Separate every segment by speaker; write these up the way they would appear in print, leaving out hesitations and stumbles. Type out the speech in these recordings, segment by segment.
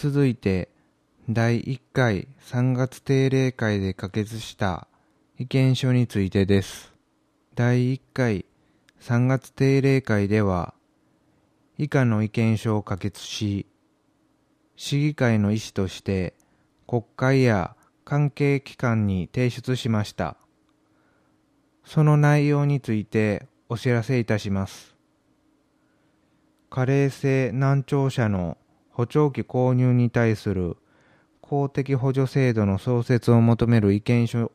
Speaker 1: 続いて、第1回3月定例会で可決した意見書についてです。第1回3月定例会では、以下の意見書を可決し、市議会の意思として国会や関係機関に提出しました。その内容についてお知らせいたします。加齢性難聴者の補聴器購入に対する公的補助制度の創設を求める意見書、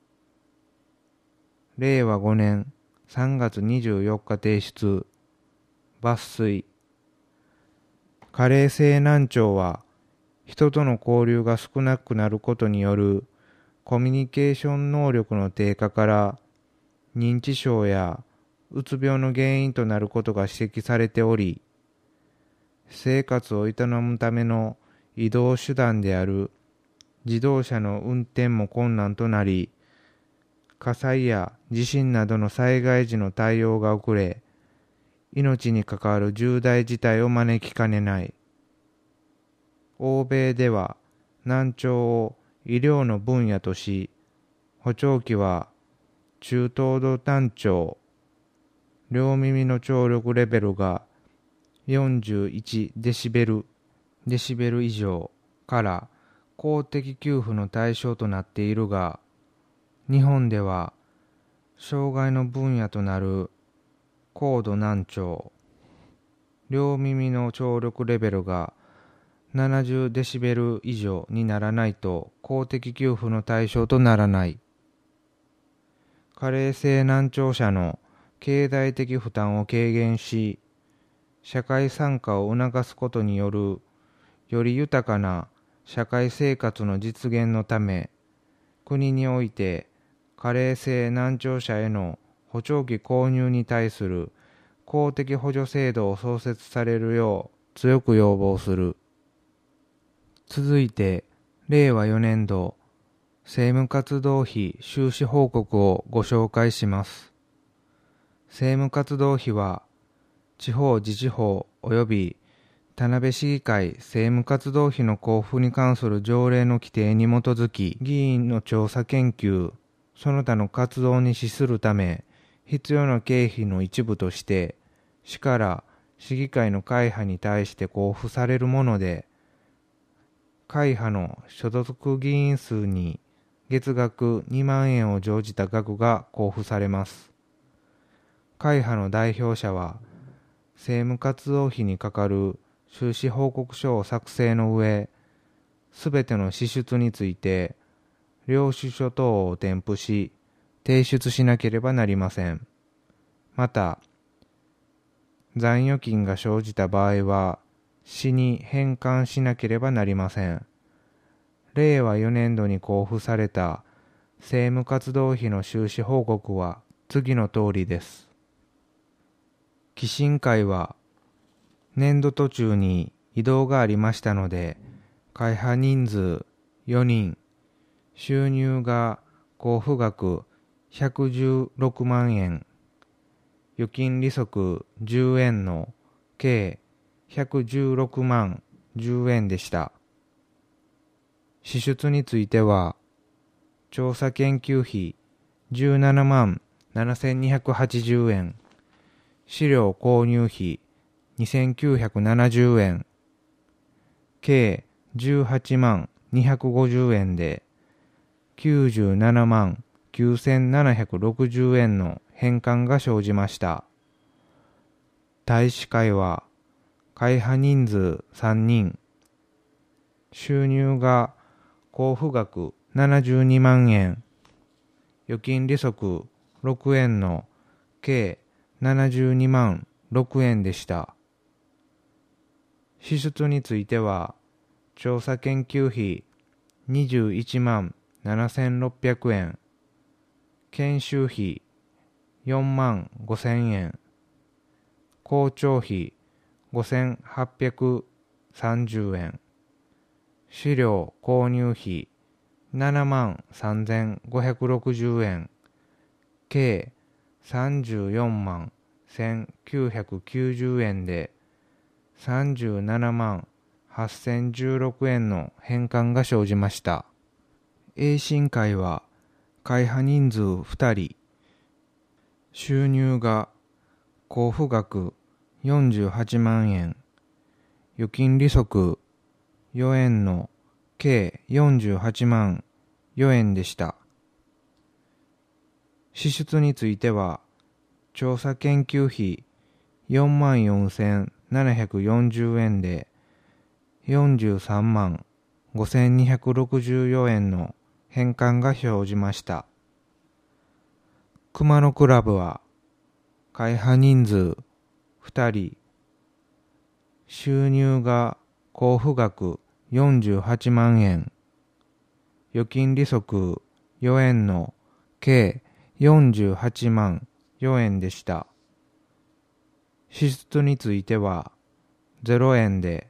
Speaker 1: 令和5年3月24日提出、抜粋。加齢性難聴は、人との交流が少なくなることによるコミュニケーション能力の低下から認知症やうつ病の原因となることが指摘されており、生活を営むための移動手段である自動車の運転も困難となり、火災や地震などの災害時の対応が遅れ、命に関わる重大事態を招きかねない。欧米では難聴を医療の分野とし、補聴器は中等度単聴、両耳の聴力レベルが41デシベル以上から公的給付の対象となっているが、日本では障害の分野となる高度難聴、両耳の聴力レベルが70デシベル以上にならないと公的給付の対象とならない。加齢性難聴者の経済的負担を軽減し、社会参加を促すことによるより豊かな社会生活の実現のため、国において加齢性難聴者への補聴器購入に対する公的補助制度を創設されるよう強く要望する。続いて、令和4年度政務活動費収支報告をご紹介します。政務活動費は、地方自治法及び田辺市議会政務活動費の交付に関する条例の規定に基づき、議員の調査研究、その他の活動に資するため、必要な経費の一部として、市から市議会の会派に対して交付されるもので、会派の所属議員数に月額2万円を乗じた額が交付されます。会派の代表者は、政務活動費にかかる収支報告書を作成の上、すべての支出について、領収書等を添付し、提出しなければなりません。また、残余金が生じた場合は、市に返還しなければなりません。令和4年度に交付された政務活動費の収支報告は次の通りです。寄進会は年度途中に異動がありましたので、会派人数4人、収入が交付額116万円、預金利息10円の計116万10円でした。支出については、調査研究費17万7280円、資料購入費2970円、計18万250円で、97万9760円の返還が生じました。大使会は、会派人数3人、収入が交付額72万円、預金利息6円の計72万6円でした。支出については、調査研究費21万7600円、研修費4万5000円、校長費5830円、資料購入費7万3560円、計34万1990円で37万 8016円の返還が生じました。A 新会は会派人数2人、収入が交付額48万円、預金利息4円の計48万4円でした。支出については、調査研究費44,740円で43万5,264円の返還が生じました。熊野クラブは会派人数2人、収入が交付額48万円、預金利息4円の計48万4円でした。支出については0円で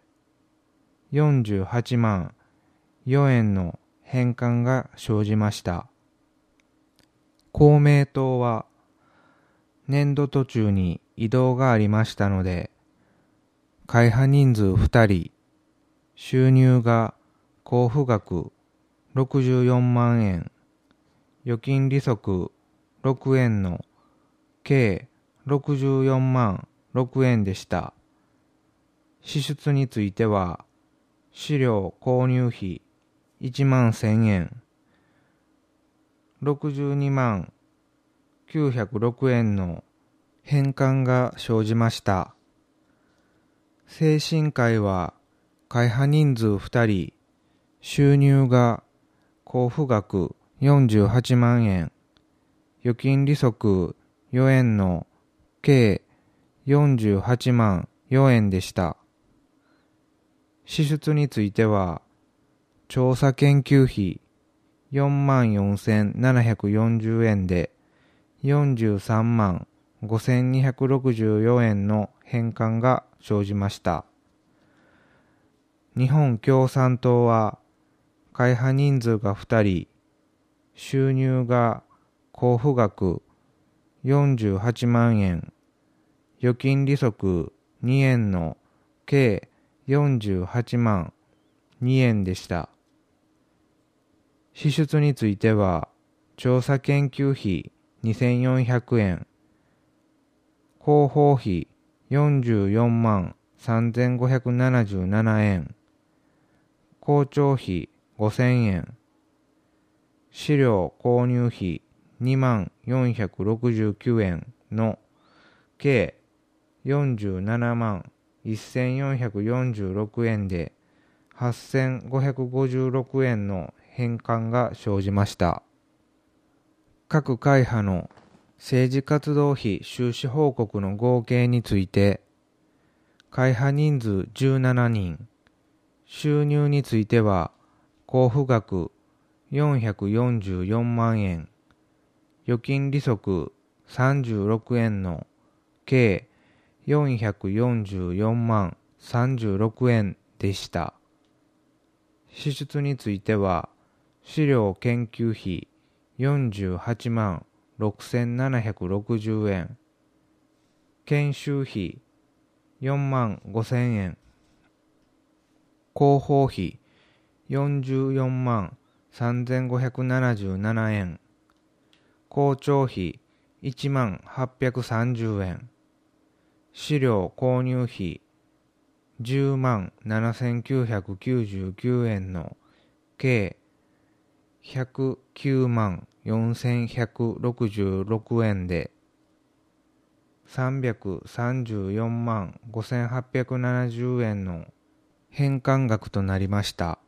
Speaker 1: 48万4円の返還が生じました。公明党は年度途中に異動がありましたので、会派人数2人、収入が交付額64万円、預金利息6円の計64万6円でした。支出については、飼料購入費1万1000円、62万906円の返還が生じました。精神科医は会派人数2人、収入が交付額48万円、預金利息4円の計48万4円でした。支出については、調査研究費44,740円で43万5,264円の返還が生じました。日本共産党は会派人数が2人、収入が交付額48万円、預金利息2円の計48万2円でした。支出については、調査研究費2400円、広報費44万3577円、校長費5000円、飼料購入費2万469円の計47万1446円で8556円の返還が生じました。各会派の政治活動費収支報告の合計について、会派人数17人、収入については交付額444万円、預金利息36円の計444万36円でした。支出については、飼料研究費48万6760円、研修費4万5000円、広報費44万3577円、校長費1万830円、飼料購入費10万7999円の計109万4166円で334万5870円の返還額となりました。